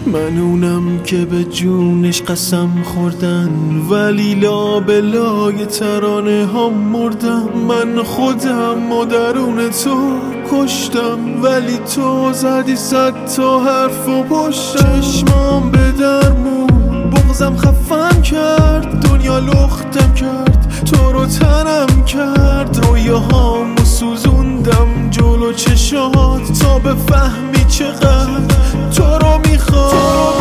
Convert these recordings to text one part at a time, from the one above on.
من اونم که به جونش قسم خوردن، ولی لابلای ترانه ها مردم. من خودم و درون تو کشتم، ولی تو زدی 100 تا حرف و پشتم. چشمام به درمون بغزم خفم کرد، دنیا لختم کرد، تو رو تنم کرد. رویاهامو سوزوندم جلو چشات تا بفهمی چقدر تو رو میخوام.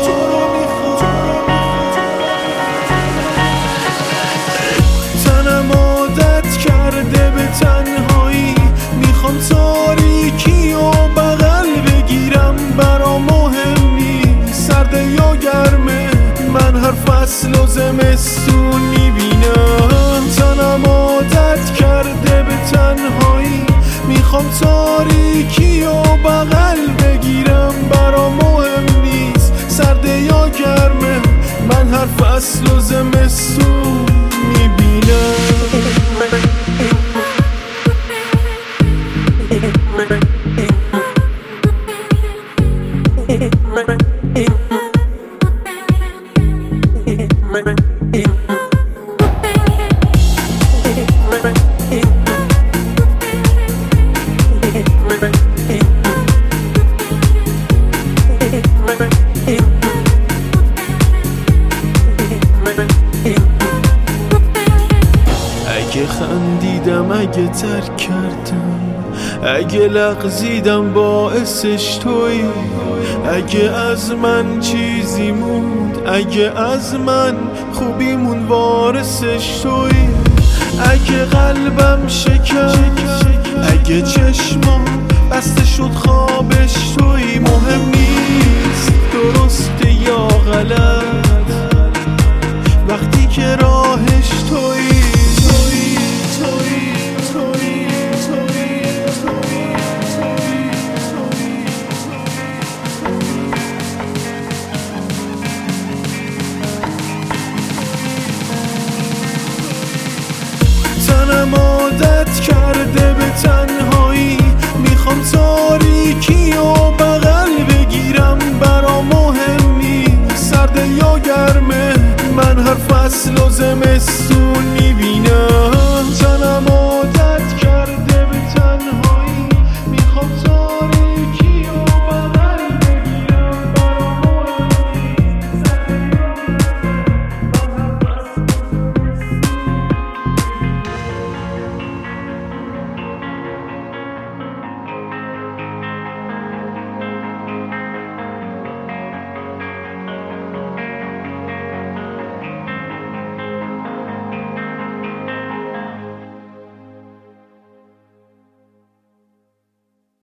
تنم عادت کرده به تنهایی، میخوام تاریکی و بغل بگیرم. برام مهم نیست سرده یا گرمه، من هر فصل و زمستون میبینم. تنم عادت کرده به تنهایی، میخوام تاریکی و بغل بگیرم. برام مهم نیست سرده یا گرمه، من هر فصل و زمستون میبینم. اگه خندیدم، اگه ترک کردم، اگه لغزیدم باعثش تویی. اگه از من چیزی موند، اگه از من خوبیمون وارثش تویی. اگه قلبم شکست، اگه چشمام بسته شد خوابش تویی. مهم نیست درسته یا غلط، وقتی که راهش تویی. تنم عادت کرده به تنهایی، میخوام تاریکی و بغل بگیرم. برام مهم نیست سرده یا گرمه، من هر فصل و زمستون